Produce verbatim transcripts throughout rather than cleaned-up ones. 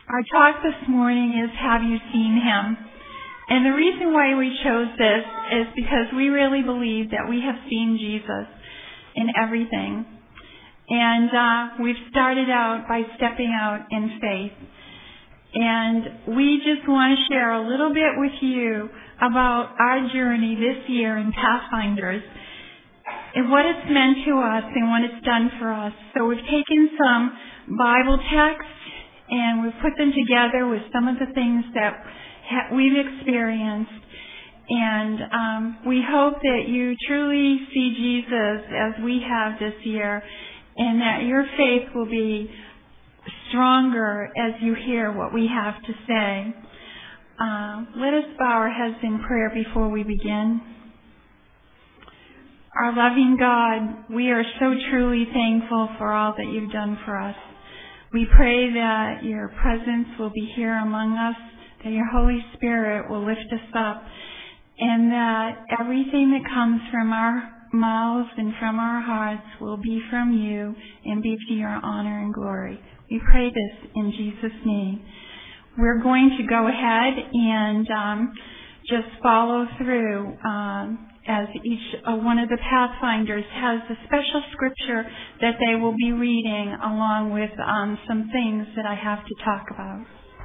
Our talk this morning is Have You Seen Him? And the reason why we chose this is because we really believe that we have seen Jesus in everything. And uh, we've started out by stepping out in faith. And we just want to share a little bit with you about our journey this year in Pathfinders and what it's meant to us and what it's done for us. So we've taken some Bible texts and we've put them together with some of the things that ha- we've experienced. And um, we hope that you truly see Jesus as we have this year, and that your faith will be stronger as you hear what we have to say. Uh, let us bow our heads in prayer before we begin. Our loving God, we are so truly thankful for all that you've done for us. We pray that your presence will be here among us, that your Holy Spirit will lift us up, and that everything that comes from our mouths and from our hearts will be from you and be to your honor and glory. We pray this in Jesus' name. We're going to go ahead and um, just follow through um, as each uh, one of the Pathfinders has a special scripture that they will be reading along with um, some things that I have to talk about.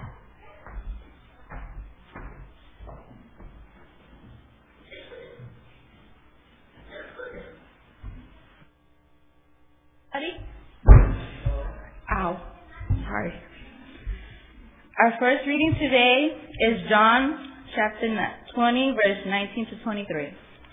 Ready? Ow. Sorry. Our first reading today is John chapter twenty, verse nineteen to twenty-three.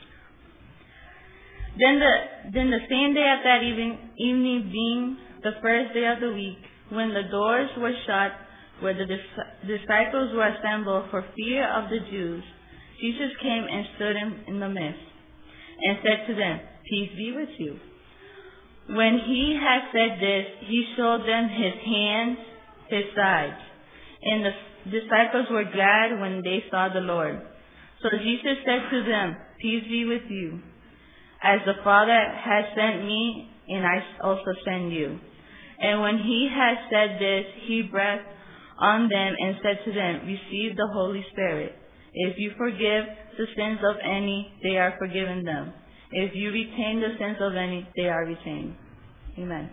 Then the then the same day at that evening, evening being the first day of the week, when the doors were shut, where the dis- disciples were assembled for fear of the Jews, Jesus came and stood in, in the midst, and said to them, "Peace be with you." When he had said this, he showed them his hands, his sides. And the disciples were glad when they saw the Lord. So Jesus said to them, "Peace be with you. As the Father has sent me, and I also send you." And when he had said this, he breathed on them and said to them, "Receive the Holy Spirit. If you forgive the sins of any, they are forgiven them. If you retain the sins of any, they are retained." Amen.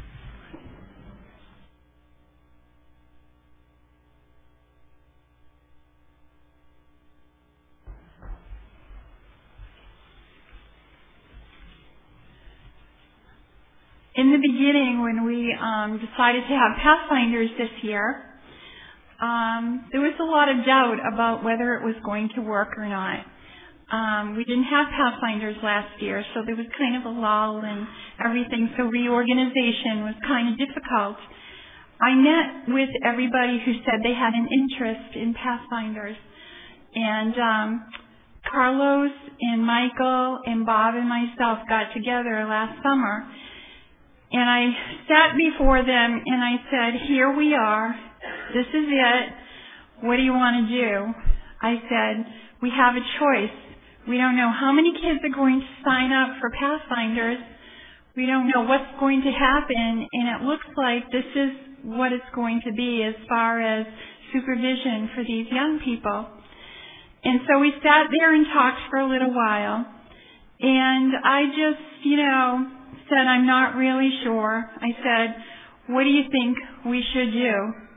In the beginning, when we um, decided to have Pathfinders this year, um, there was a lot of doubt about whether it was going to work or not. Um, we didn't have Pathfinders last year, so there was kind of a lull and everything, so reorganization was kind of difficult. I met with everybody who said they had an interest in Pathfinders, and um, Carlos and Michael and Bob and myself got together last summer. And I sat before them and I said, "Here we are. This is it. What do you want to do?" I said, "We have a choice. We don't know how many kids are going to sign up for Pathfinders. We don't know what's going to happen. And it looks like this is what it's going to be as far as supervision for these young people." And so we sat there and talked for a little while. And I just, you know, said, "I'm not really sure." I said, "What do you think we should do?"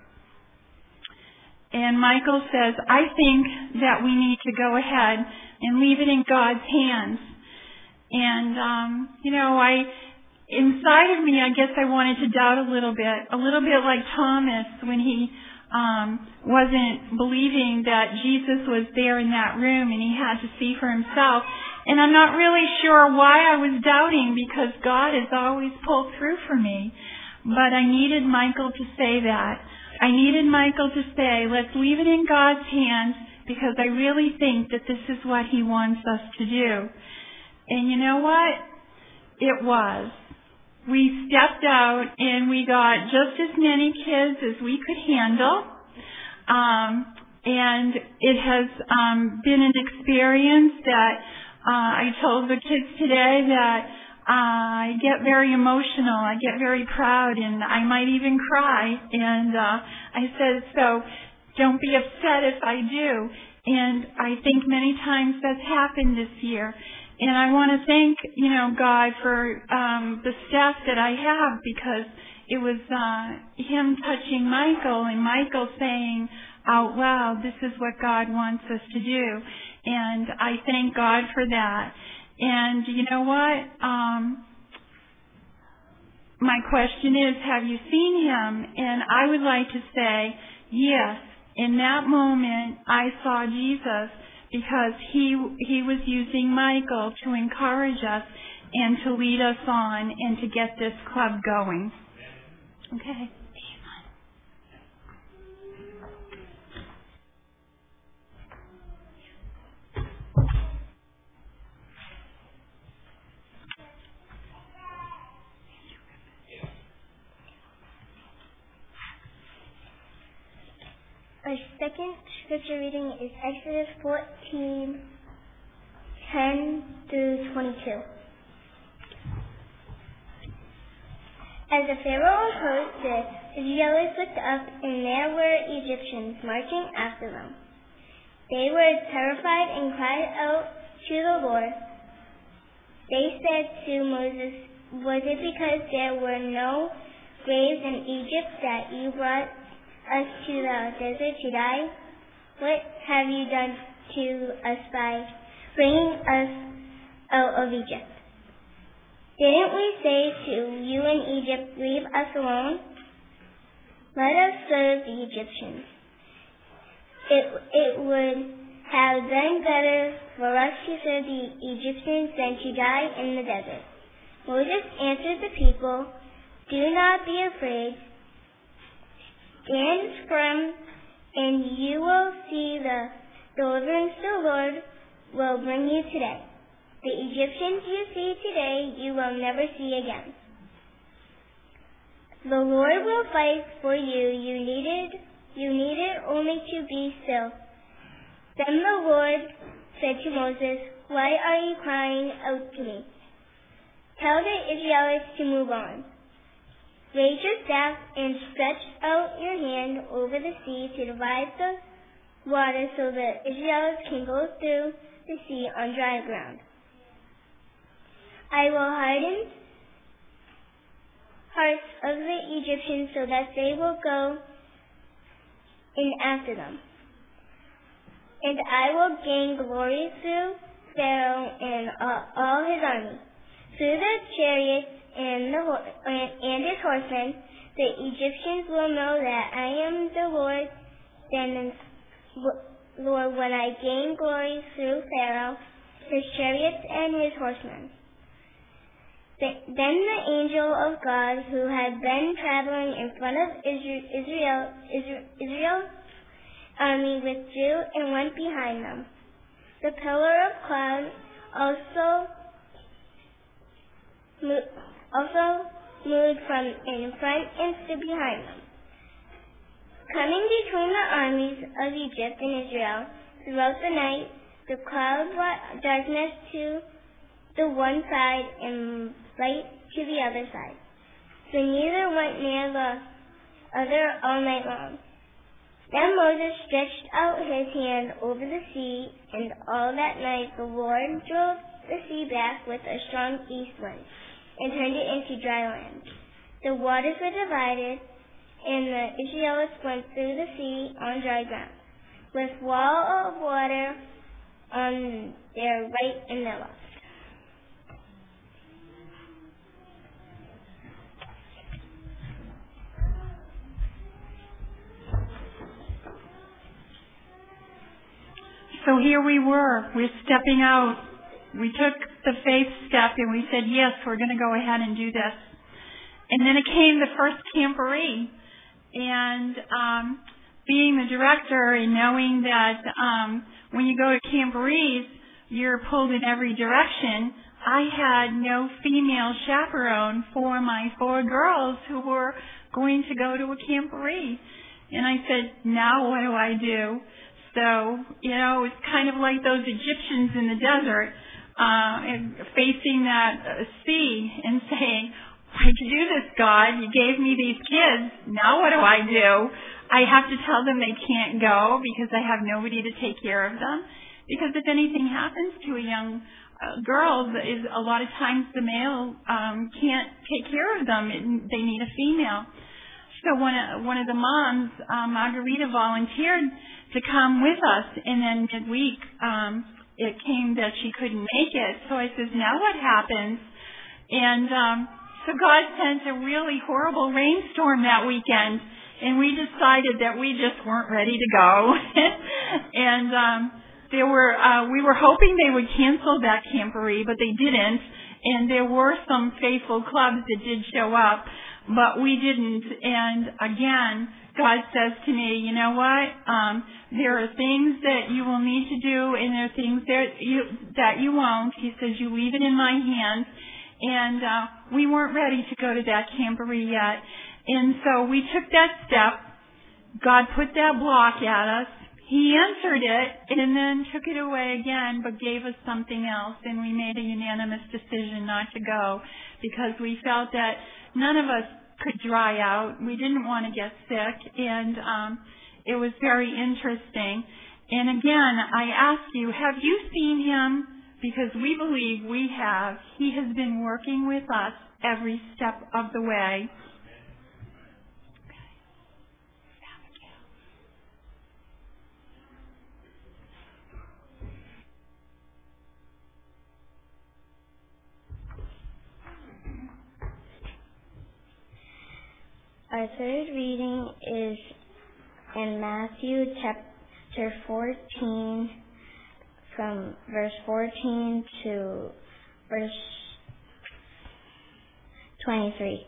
And Michael says, "I think that we need to go ahead and leave it in God's hands." And, um, you know, I, inside of me, I guess I wanted to doubt a little bit, a little bit like Thomas when he um, wasn't believing that Jesus was there in that room and he had to see for himself. And I'm not really sure why I was doubting, because God has always pulled through for me. But I needed Michael to say that. I needed Michael to say, let's leave it in God's hands, because I really think that this is what he wants us to do. And you know what? It was. We stepped out and we got just as many kids as we could handle. Um, and it has um, been an experience that Uh, I told the kids today that I get very emotional. I get very proud, and I might even cry. And uh, I said, so don't be upset if I do. And I think many times that's happened this year. And I want to thank, you know, God for um, the staff that I have, because it was uh, him touching Michael and Michael saying out loud, this is what God wants us to do. And I thank God for that. And you know what? Um, my question is, have you seen him? And I would like to say, yes. In that moment, I saw Jesus, because he he was using Michael to encourage us and to lead us on and to get this club going. Okay. Our second scripture reading is Exodus fourteen, ten through twenty-two. As the Pharaoh approached, the Israelites looked up, and there were Egyptians marching after them. They were terrified and cried out to the Lord. They said to Moses, was it because there were no graves in Egypt that you brought us to the desert to die? What have you done to us by bringing us out of Egypt? Didn't we say to you in Egypt, leave us alone? Let us serve the Egyptians. It, it would have been better for us to serve the Egyptians than to die in the desert. Moses answered the people, do not be afraid. Stand firm, and you will see the deliverance the Lord will bring you today. The Egyptians you see today, you will never see again. The Lord will fight for you. You needed, you needed only to be still. Then the Lord said to Moses, why are you crying out to me? Tell the Israelites to move on. Raise your staff and stretch out your hand over the sea to divide the water so the Israelites can go through the sea on dry ground. I will harden hearts of the Egyptians so that they will go in after them. And I will gain glory through Pharaoh and all, all his army. Through the chariots and, the, and his horsemen, the Egyptians will know that I am the Lord, then, Lord, when I gain glory through Pharaoh, his chariots and his horsemen. Then the angel of God, who had been traveling in front of Israel, Israel, Israel's army, withdrew and went behind them. The pillar of cloud also moved, also moved from in front and stood behind them. Coming between the armies of Egypt and Israel throughout the night, the cloud brought darkness to the one side and light to the other side. So neither went near the other all night long. Then Moses stretched out his hand over the sea, and all that night the Lord drove the sea back with a strong east wind and turned it into dry land. The waters were divided, and the Israelites went through the sea on dry ground, with wall of water on their right and their left. So here we were. We're stepping out. We took the faith step and we said, yes, we're going to go ahead and do this. And then it came the first camporee. And um, being the director and knowing that um, when you go to camporees, you're pulled in every direction, I had no female chaperone for my four girls who were going to go to a camporee. And I said, now what do I do? So, you know, it's kind of like those Egyptians in the desert. uh, and facing that uh, sea and saying, why'd you do this, God? You gave me these kids. Now what do I do? I have to tell them they can't go because I have nobody to take care of them. Because if anything happens to a young uh, girl, is a lot of times the male um, can't take care of them. It, they need a female. So one of, one of the moms, uh, Margarita, volunteered to come with us, and then midweek um, it came that she couldn't make it. So I says, now what happens? And um, so God sent a really horrible rainstorm that weekend, and we decided that we just weren't ready to go. and um, there were uh, we were hoping they would cancel that camporee, but they didn't. And there were some faithful clubs that did show up, but we didn't. And again, God says to me, you know what? Um, there are things that you will need to do, and there are things that you that you won't. He says, you leave it in my hands. And uh, we weren't ready to go to that camporee yet. And so we took that step. God put that block at us. He answered it and then took it away again, but gave us something else. And we made a unanimous decision not to go because we felt that none of us could dry out. We didn't want to get sick. And um, it was very interesting. And again, I ask you, have you seen him? Because we believe we have. He has been working with us every step of the way. Our third reading is in Matthew chapter fourteen, from verse fourteen to verse twenty-three.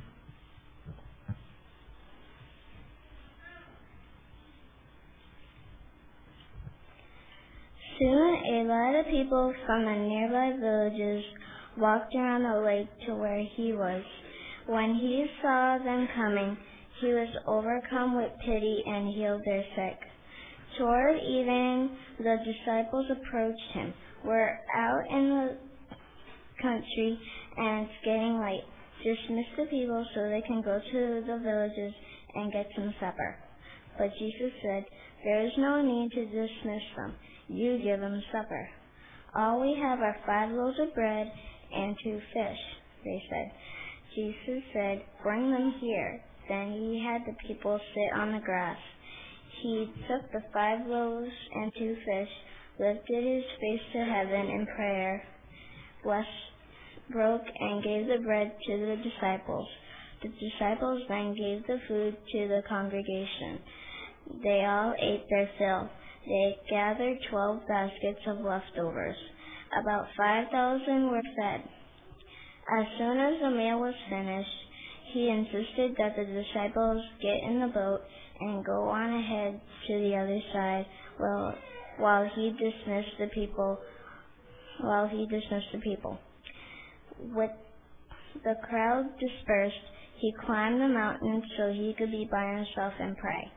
Soon a lot of people from the nearby villages walked around the lake to where he was. When he saw them coming, he was overcome with pity and healed their sick. Toward evening, the disciples approached him. We're out in the country, and it's getting late. Dismiss the people so they can go to the villages and get some supper. But Jesus said, there is no need to dismiss them. You give them supper. All we have are five loaves of bread and two fish, they said. Jesus said, bring them here. Then he had the people sit on the grass. He took the five loaves and two fish, lifted his face to heaven in prayer, blessed, broke, and gave the bread to the disciples. The disciples then gave the food to the congregation. They all ate their fill. They gathered twelve baskets of leftovers. About five thousand were fed. As soon as the meal was finished, he insisted that the disciples get in the boat and go on ahead to the other side while, while he dismissed the people. While he dismissed the people. With the crowd dispersed, he climbed the mountain so he could be by himself and pray.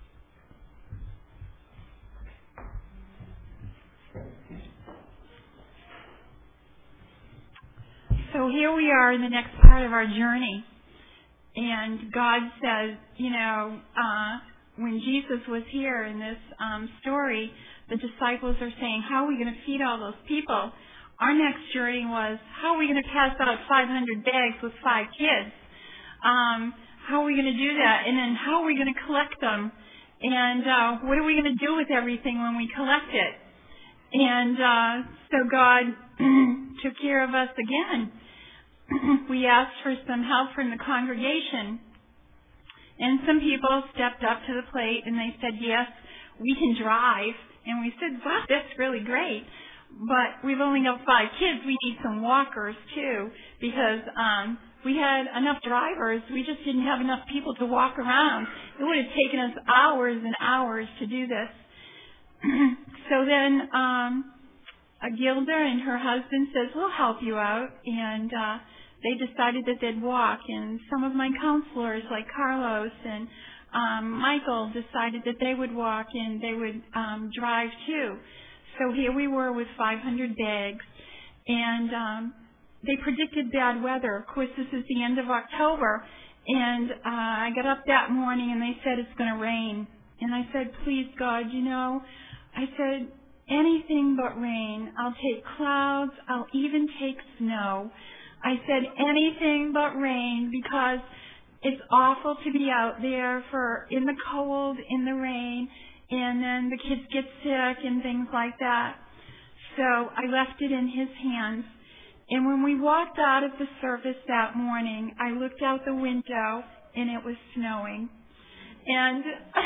So here we are in the next part of our journey. And God says, you know, uh, when Jesus was here in this um, story, the disciples are saying, how are we going to feed all those people? Our next journey was, how are we going to pass out five hundred bags with five kids? Um, how are we going to do that? And then how are we going to collect them? And uh, what are we going to do with everything when we collect it? And uh, so God took care of us again. We asked for some help from the congregation, and some people stepped up to the plate and they said, yes, we can drive. And we said, wow, that's really great, but we've only got five kids. We need some walkers too, because um, we had enough drivers. We just didn't have enough people to walk around. It would have taken us hours and hours to do this. So then um, Gilda and her husband says, we'll help you out, and uh, they decided that they'd walk, and some of my counselors like Carlos and um, Michael decided that they would walk and they would um, drive too. So here we were with five hundred bags, and um, they predicted bad weather. Of course, this is the end of October, and uh, I got up that morning and they said it's going to rain. And I said, please, God, you know, I said, anything but rain. I'll take clouds. I'll even take snow. I said, anything but rain, because it's awful to be out there for in the cold, in the rain, and then the kids get sick and things like that. So I left it in his hands. And when we walked out of the service that morning, I looked out the window and it was snowing. And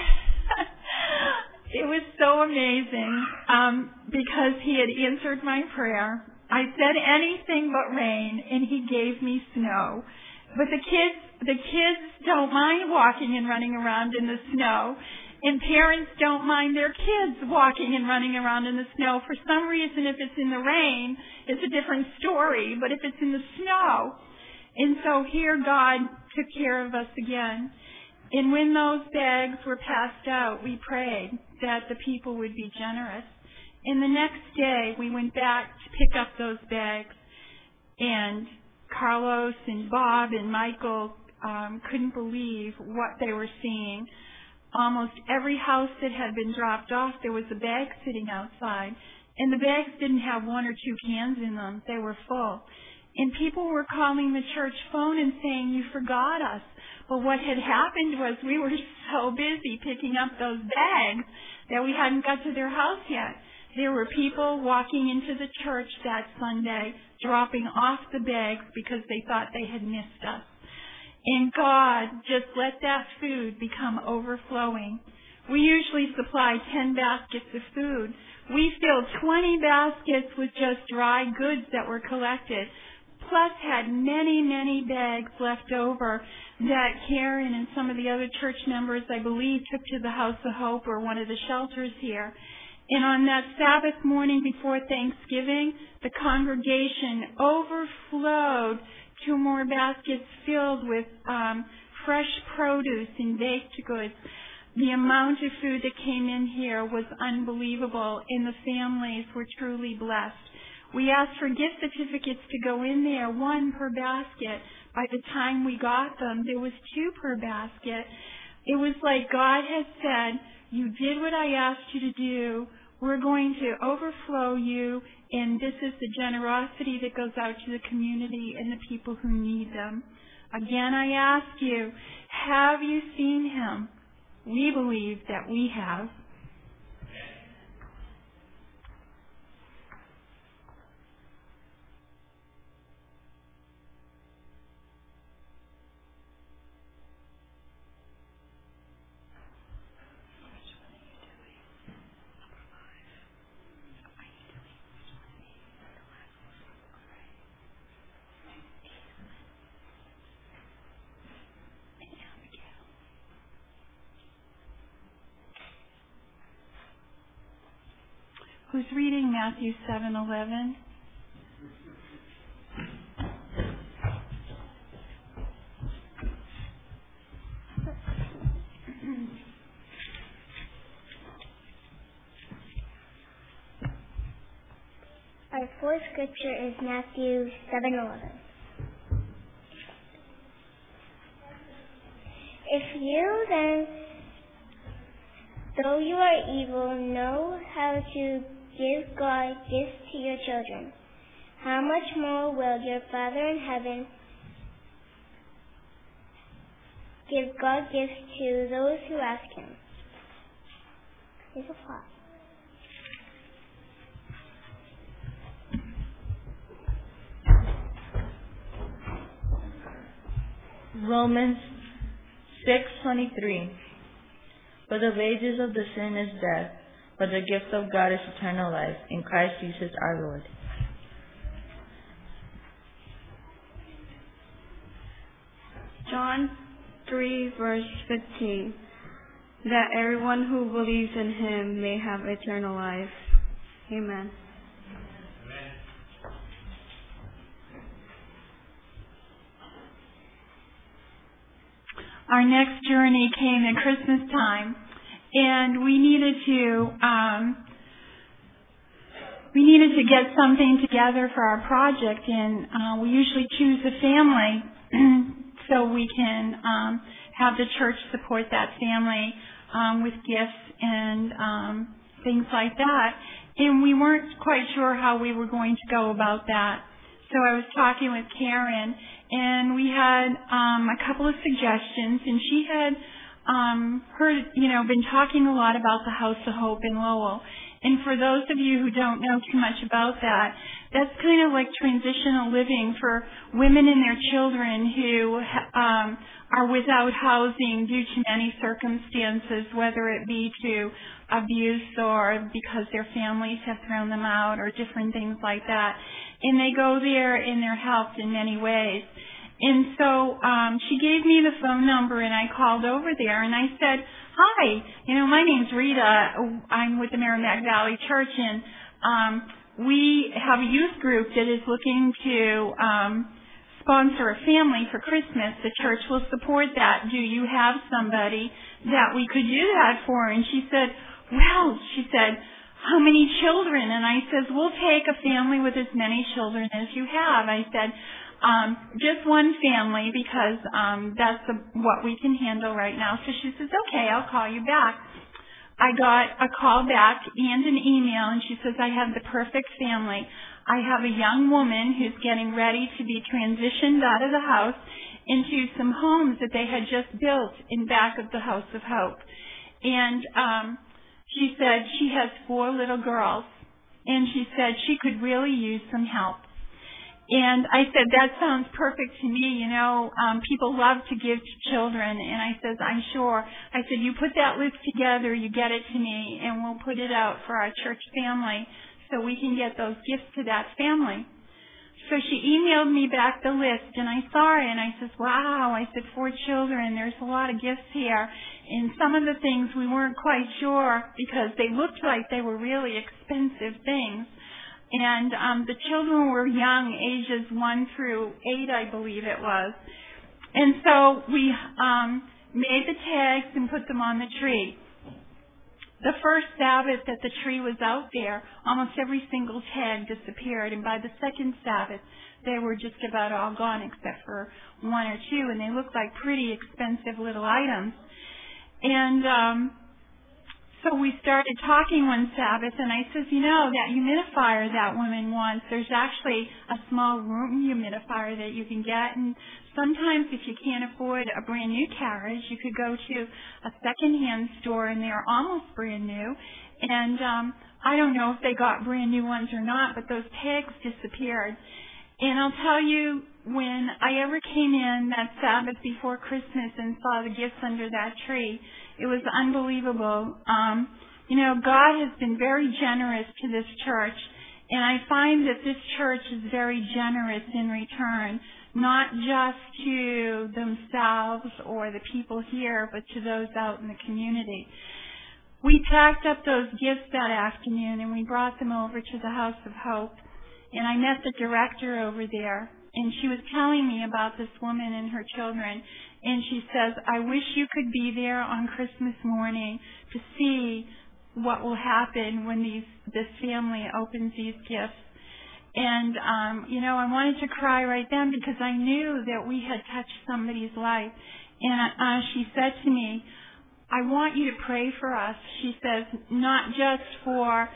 it was so amazing um, because he had answered my prayer. I said anything but rain, and he gave me snow. But the kids, the kids don't mind walking and running around in the snow, and parents don't mind their kids walking and running around in the snow. For some reason, if it's in the rain, it's a different story, but if it's in the snow. And so here God took care of us again. And when those bags were passed out, we prayed that the people would be generous. And the next day, we went back to pick up those bags, and Carlos and Bob and Michael um, couldn't believe what they were seeing. Almost every house that had been dropped off, there was a bag sitting outside, and the bags didn't have one or two cans in them. They were full. And people were calling the church phone and saying, you forgot us. But what had happened was we were so busy picking up those bags that we hadn't got to their house yet. There were people walking into the church that Sunday, dropping off the bags because they thought they had missed us. And God just let that food become overflowing. We usually supply ten baskets of food. We filled twenty baskets with just dry goods that were collected, plus had many, many bags left over that Karen and some of the other church members, I believe, took to the House of Hope or one of the shelters here. And on that Sabbath morning before Thanksgiving, the congregation overflowed two more baskets filled with um, fresh produce and baked goods. The amount of food that came in here was unbelievable, and the families were truly blessed. We asked for gift certificates to go in there, one per basket. By the time we got them, there was two per basket. It was like God had said, you did what I asked you to do. We're going to overflow you, and this is the generosity that goes out to the community and the people who need them. Again, I ask you, have you seen him? We believe that we have. Who's reading Matthew seven eleven? Our fourth scripture is Matthew seven eleven. If you then, though you are evil, know how to give God gifts to your children, how much more will your Father in heaven give God gifts to those who ask him? Here's a plot. Romans six twenty-three. For the wages of the sin is death, but the gift of God is eternal life in Christ Jesus our Lord. John three verse fifteen. That everyone who believes in him may have eternal life. Amen. Our next journey came at Christmas time, and we needed to um, we needed to get something together for our project, and uh, we usually choose a family so we can um, have the church support that family um, with gifts and um, things like that. And we weren't quite sure how we were going to go about that. So I was talking with Karen, and we had um, a couple of suggestions, and she had um, heard, you know, been talking a lot about the House of Hope in Lowell. And for those of you who don't know too much about that, that's kind of like transitional living for women and their children who um, are without housing due to many circumstances, whether it be to abuse or because their families have thrown them out or different things like that. And they go there and they're helped in many ways. And so um, she gave me the phone number, and I called over there, and I said, hi, you know, my name's Rita. I'm with the Merrimack Valley Church, and um, we have a youth group that is looking to um, sponsor a family for Christmas. The church will support that. Do you have somebody that we could do that for? And she said, well, she said, how many children? And I said, we'll take a family with as many children as you have. I said, Um, just one family because um, that's the, what we can handle right now. So she says, okay, I'll call you back. I got a call back and an email, and she says, I have the perfect family. I have a young woman who's getting ready to be transitioned out of the house into some homes that they had just built in back of the House of Hope. And um, she said she has four little girls, and she said she could really use some help. And I said, that sounds perfect to me. You know, um, people love to give to children. And I says, I'm sure. I said, you put that list together, you get it to me, and we'll put it out for our church family so we can get those gifts to that family. So she emailed me back the list, and I saw it, and I says, wow. I said, four children, there's a lot of gifts here. And some of the things we weren't quite sure because they looked like they were really expensive things. And um, the children were young, ages one through eight, I believe it was. And so we um, made the tags and put them on the tree. The first Sabbath that the tree was out there, almost every single tag disappeared. And by the second Sabbath, they were just about all gone except for one or two. And they looked like pretty expensive little items. And um So we started talking one Sabbath, and I says, you know, that humidifier that woman wants, there's actually a small room humidifier that you can get. And sometimes if you can't afford a brand new carriage, you could go to a secondhand store, and they're almost brand new. And um, I don't know if they got brand new ones or not, but those tags disappeared. And I'll tell you, when I ever came in that Sabbath before Christmas and saw the gifts under that tree, it was unbelievable. Um, you know, God has been very generous to this church, and I find that this church is very generous in return, not just to themselves or the people here, but to those out in the community. We packed up those gifts that afternoon, and we brought them over to the House of Hope, and I met the director over there, and she was telling me about this woman and her children. And she says, I wish you could be there on Christmas morning to see what will happen when these this family opens these gifts. And, um, you know, I wanted to cry right then because I knew that we had touched somebody's life. And uh, she said to me, I want you to pray for us. She says, not just for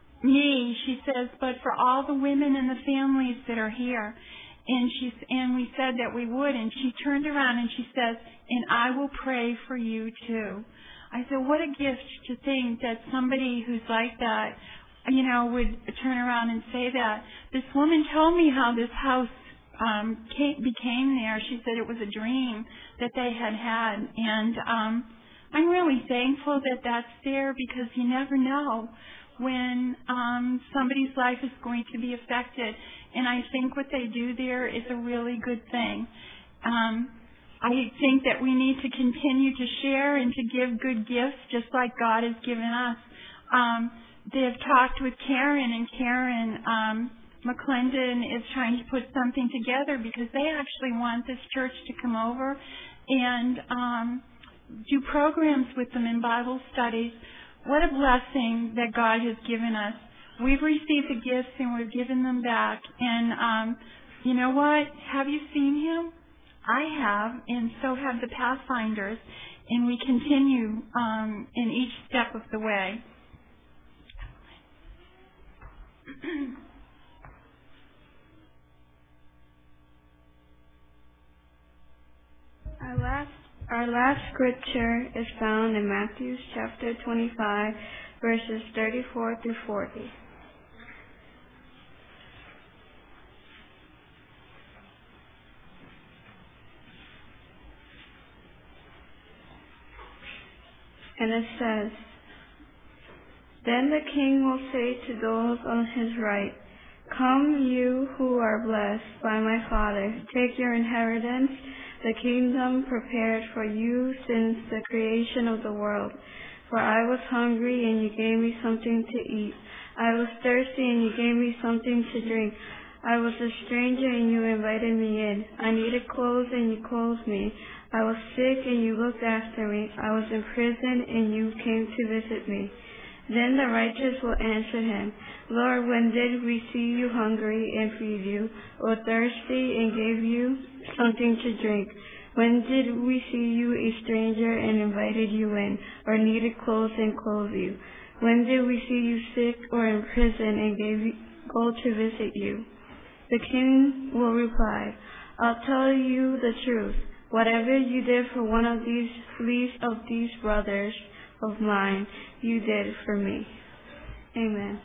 me, she says, but for all the women and the families that are here. And she and we said that we would, and she turned around and she says, and I will pray for you too. I said, what a gift to think that somebody who's like that, you know, would turn around and say that. This woman told me how this house um, came, became there. She said it was a dream that they had had, and um, I'm really thankful that that's there because you never know when um, somebody's life is going to be affected. And I think what they do there is a really good thing. Um, I think that we need to continue to share and to give good gifts just like God has given us. Um, they've talked with Karen, and Karen um, McClendon is trying to put something together because they actually want this church to come over and um, do programs with them in Bible studies. What a blessing that God has given us. we've received the gifts and we've given them back. And um, you know what? Have you seen him? I have, and so have the Pathfinders. And we continue um, in each step of the way. Our last, our last scripture is found in Matthew chapter twenty-five, verses thirty-four through forty. And it says, "Then the king will say to those on his right, 'Come, you who are blessed by my Father, take your inheritance, the kingdom prepared for you since the creation of the world. For I was hungry, and you gave me something to eat. I was thirsty, and you gave me something to drink. I was a stranger, and you invited me in. I needed clothes, and you clothed me. I was sick, and you looked after me. I was in prison, and you came to visit me.' Then the righteous will answer him, 'Lord, when did we see you hungry and feed you, or thirsty and gave you something to drink? When did we see you a stranger and invited you in, or needed clothes and clothed you? When did we see you sick or in prison and gave you, go to visit you?' The king will reply, 'I'll tell you the truth. Whatever you did for one of these least of these brothers of mine, you did for me.'" Amen.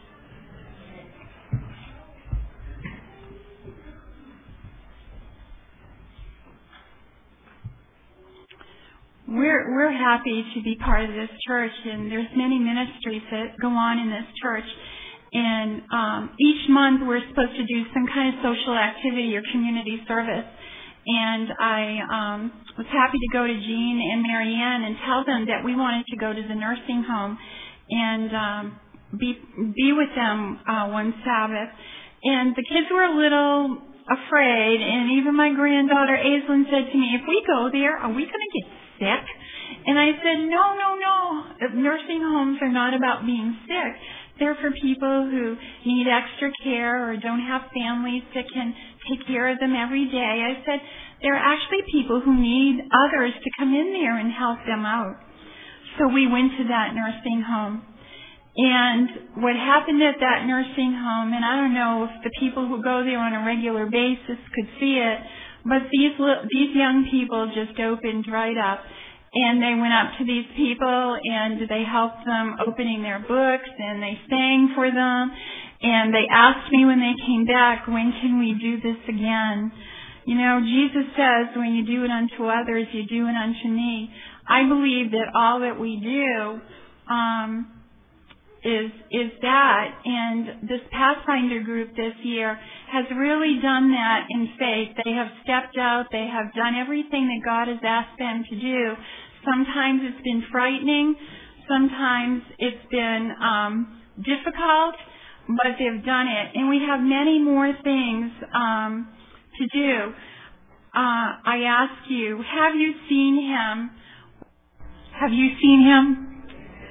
We're we're happy to be part of this church, and there's many ministries that go on in this church. And um, each month we're supposed to do some kind of social activity or community service. And I um, was happy to go to Jean and Marianne and tell them that we wanted to go to the nursing home and um, be be with them uh, one Sabbath. And the kids were a little afraid, and even my granddaughter Aislinn said to me, "If we go there, are we going to get sick?" And I said, "No, no, no. Nursing homes are not about being sick. They're for people who need extra care or don't have families that can take care of them every day." I said, "There are actually people who need others to come in there and help them out." So we went to that nursing home. And what happened at that nursing home, and I don't know if the people who go there on a regular basis could see it, but these these young people just opened right up. And they went up to these people and they helped them opening their books, and they sang for them. And they asked me when they came back, "When can we do this again?" You know, Jesus says, "When you do it unto others, you do it unto me." I believe that all that we do um, is is that. And this Pathfinder group this year has really done that in faith. They have stepped out. They have done everything that God has asked them to do. Sometimes it's been frightening. Sometimes it's been um, difficult, but they've done it. And we have many more things um, to do. Uh, I ask you, have you seen him? Have you seen him?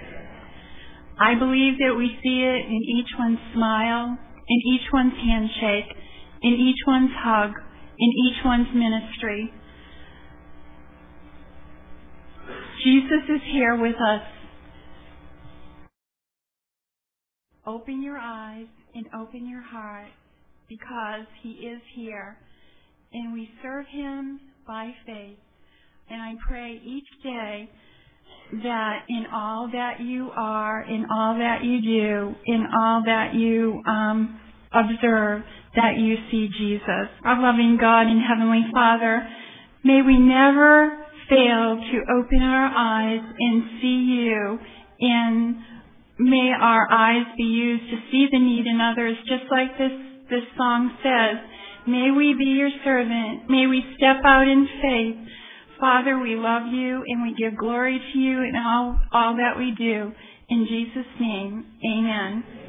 I believe that we see it in each one's smile, in each one's handshake, in each one's hug, in each one's ministry. Jesus is here with us. Open your eyes and open your heart, because he is here, and we serve him by faith. And I pray each day that in all that you are, in all that you do, in all that you um, observe, that you see Jesus. Our loving God and Heavenly Father, may we never fail to open our eyes and see you, and may our eyes be used to see the need in others, just like this, this song says. May we be your servant. May we step out in faith. Father, we love you, and we give glory to you in all, all that we do. In Jesus' name, amen.